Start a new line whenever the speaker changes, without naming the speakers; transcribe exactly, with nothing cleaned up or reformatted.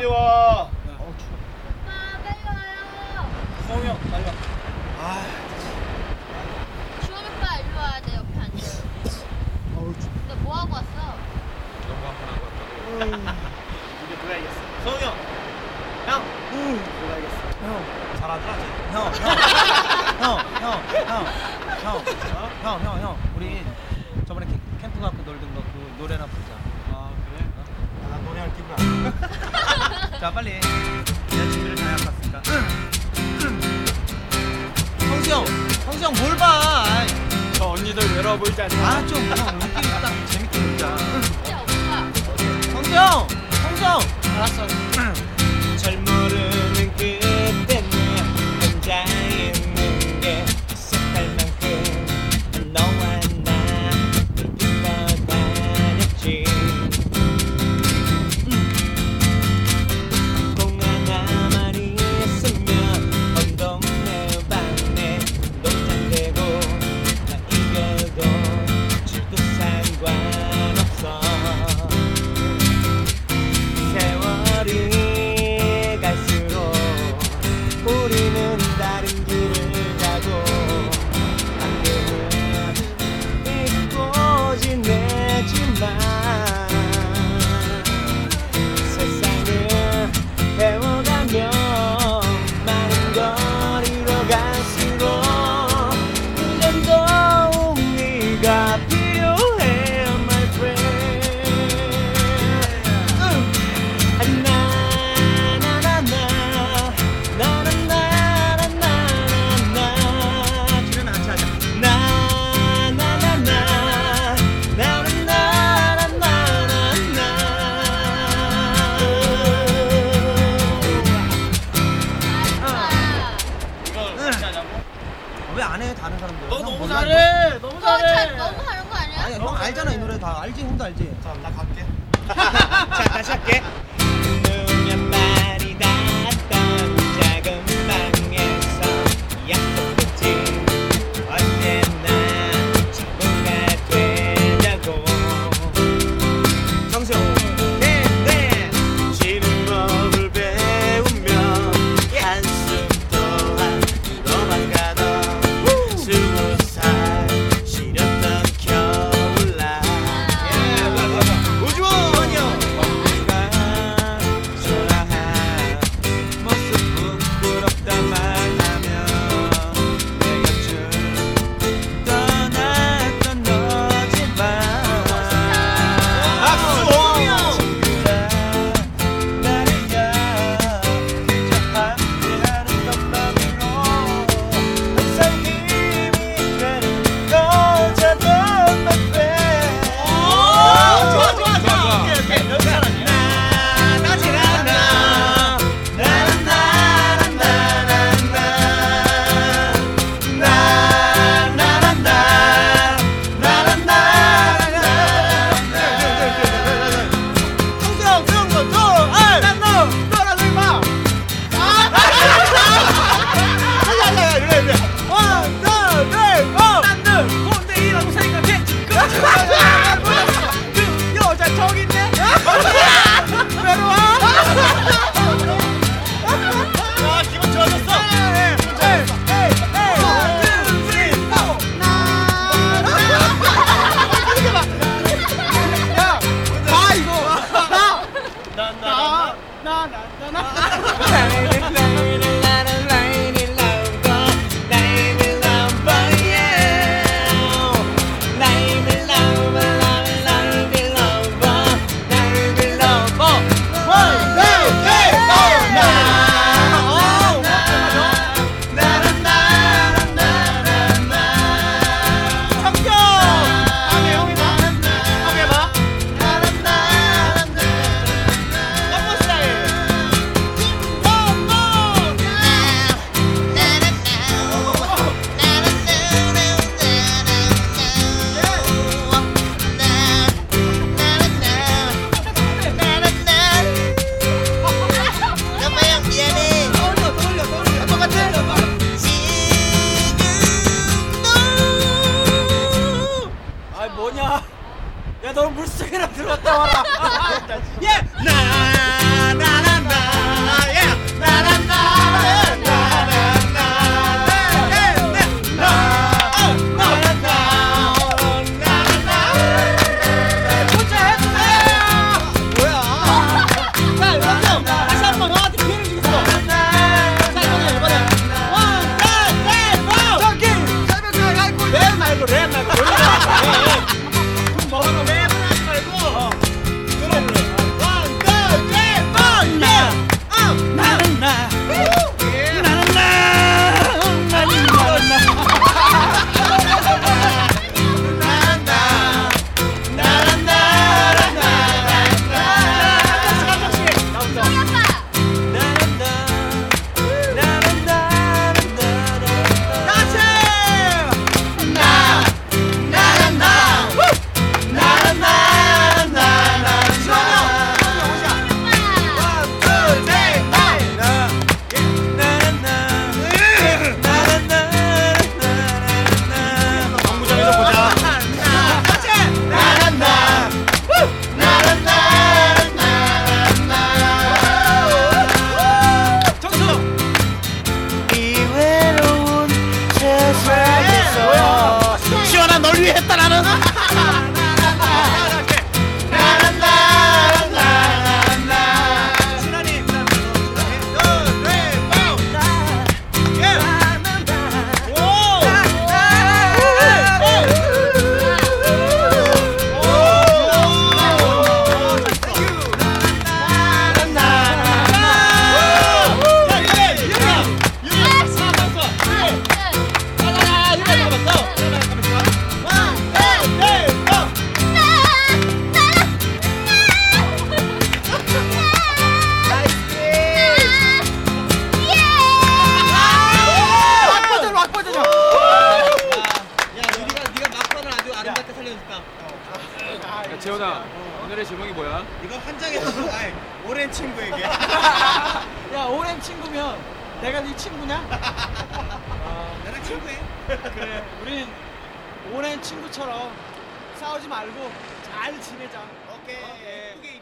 빨리 와.
어우 추워.
오빠 빨리 와요.
성우 형 빨리 와.
아,
주원 오빠 일로 와야 돼. 옆에 앉아.
어우 추워.
너 뭐 하고 왔어?
영광 한번 하고 왔다고.
이제 누가 이겼어?
성우 형. 형.
누가 이겼어?
형.
잘하더라.
형. 형. 형. 형. 형. 형. 형. 형. 우리 저번에 캠, 캠프 갖고 놀던 거 그 노래나 부르자.
아 그래? 아, 난 노래할 기분 안.
자 빨리. 내가 준비를 다 해왔으니까. 성수 형. 성수 형 뭘 봐. 아이.
저 언니들 외로워 보이지 않냐?
아 좀 형 우리끼리 딱 재밌게 놀자.
야 오빠.
성수 형. 성수 형.
알았어. 잘 모르는 그때는 혼자 있는 게 익숙할 만큼 너와 나 부딪혀 다녔지. 공 하나만 있으면 온 동네 방네 농장되고 나 이겨도 지도 상관없어. 세월이 우리는 다른 길을 가고 가끔은 잊고 지내지만 세상을 배워가며 많은 걸 잃어갈수록 이젠 더욱 네가 필요해 my friend. 응. 나나나나
왜 안 해 다른 사람들?
너
형
너무
몰라,
잘해. 너무
너 잘,
잘해.
너무 하는 거 아니야?
아니 형 알잖아 이 노래 다 알지 형도 알지.
자, 나 갈게. 자, 다시 할게. 누몇 마리 닿았던 작은 방에서 약속했지. 언제나 친구가 되자고. 정수. 네, 네. 쉬는 법을 배우며 한숨 또한 들어만 가던 스무 살 시렸던 겨울날. 우주원! 우주가 초라한 모습 부끄럽다 말하며 내 곁을 떠났던 너지만 박수! 친구라 나를야 그저 함께하는 것만으로 항상 힘이 되는 거잖아 my friend. 좋아 좋아 좋아. 오케이 오케이. 여기 사람이야. 나나나나 성수형 그런 거 줘. 난 너. 너라 너 임마. 야야야 이래 이래. 원, 투, 쓰리, 포. 나는 꼰대이라고 생각했지. 그 여자 저기 있네. 외로워? 아 기분 좋아졌어. 기분 좋아졌어. 원, 투, 쓰리, 포. 야, 봐 이거. 야, 너 물속에나 들어갔다 와라. 예! 나나나나 신하님
재현아, 오늘의 제목이 뭐야?
이거 한 장에서 아이 오랜 친구에게.
야 오랜 친구면 내가 네 친구냐?
나랑 친구해.
그래 우린 오랜 친구처럼 싸우지 말고 잘 지내자.
오케이.